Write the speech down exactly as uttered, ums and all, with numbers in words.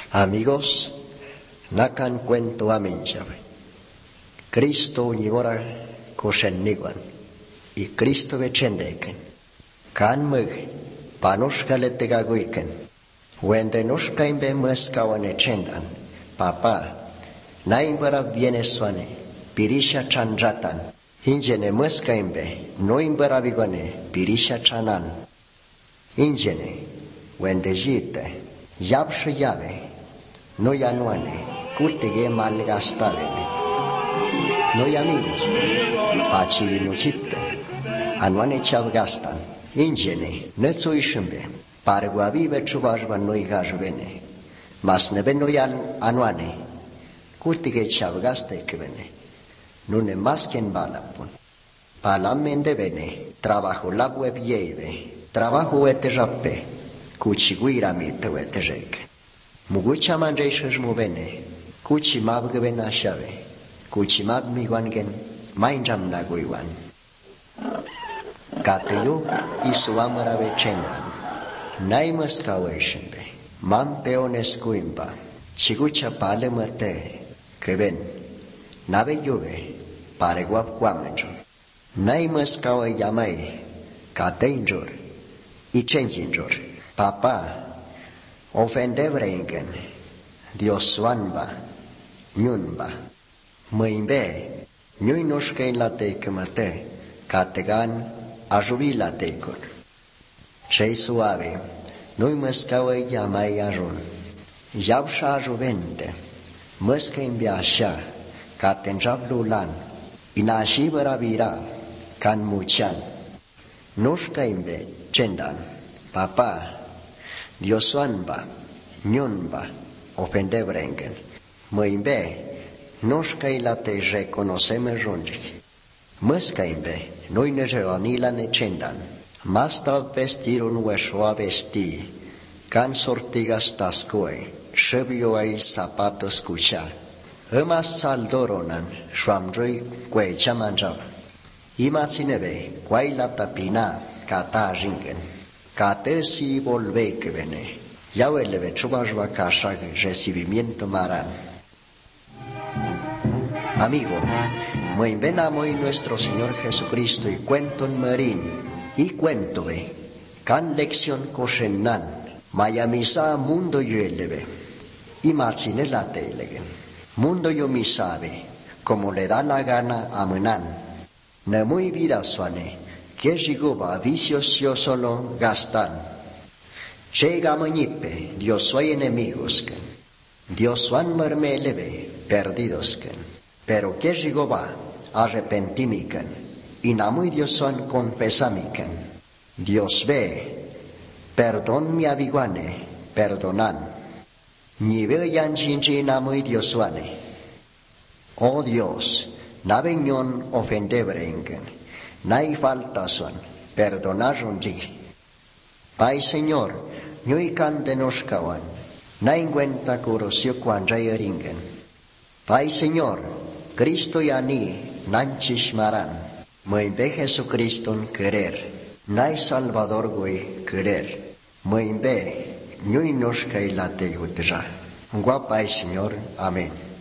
Amigos, nakan cuento aminchabe. Cristo uñibora kosheniguan. Y Cristo vechendeken. Kan mug, panushkaletegaguiken. Wende nushkaimbe muskawane chendan. Papa, naimbara vieneswane, pirisha chandratan. Injene muskaimbe, noimbara vigone, pirisha chanan. Injene, wende jite, yabshe yave, no yanuane, kultige malgastavene. No amigos, pachiri muchipte, anuane chavgastan. Injene, netsuishimbe, parguavive chubajvan noi gajvene. Mas nebe no yan anuane, kultige chavgaste kvene. Nune masken balapun. Palamende bene, trabajo labwe vieve, trabajo ete jappe, kuchiguira mite wete jeke. Mugucha manjeshaj muvene, kuchi mabgven ashave, kuchi mab miguangen, mainjam naguiwan. Kateyo isuamara vechendan, naimas kaweshembe, mam peones kuimba, chigucha pale mate, keben, nave yuve, pare guap quamenjo. Naimas kawa yamai, katenjor, y chenjinjor. Papa, ofendevrengen, Dios wanba, nyunba. Măimbe, nyui noșkein la teikmate, kategan, ajuvi la teikon. Cei suave, noi măscaua yamai ajun. Iaușa ajuvente, măskein biașa, katenjab lulan, inashibara vira, kan muchan. Noșkeimbe, cendan, papa, Diosuanba, nyunba, ofendevrengen. Măimbe, noșcai la te reconoceme jungi. Măscaimbe, noi ne jevanila ne cendan. Masta vestirun ueșoa vesti, can sortigas tascoe, șăbio ai sapatos cucea. Emas saldoronan, șoamjoi cuecea manjava. Ima țineve, quai la tapina, cata jingen. Cate si volve que vene. Yau eleve chubajwa kasha recibimiento maran. Amigo, muy venamo en nuestro Señor Jesucristo y cuento en marín y cuento ve. Can lección koshenan, mayamisa mundo yo eleve. Y machine la telegen. Mundo yo mi sabe, como le da la gana a menan. Ne muy vida suane. Que jiguba vicios yo solo gastan. Llega mañipe, Dios soy enemigos que. Dios suan mermeleve, perdidos que. Pero que jiguba arrepentimiken. Y namuy Dios suan confesamiken. Dios ve, perdón mi aviguane, perdonan. Ni ve yan chinchi namuy Dios suane. Oh Dios, naveñon ofendebrengen. Nai falta son, perdonar un día. Pai Señor, ñui can de noșcawan, nai encuenta curosio cuan ringen. Pai Señor, Cristo yani, nanchishmaran, măi be Jesucriston querer, nai Salvador gui querer, măi be, ñui noșcai la te utja. Ngua Pai Señor, amén.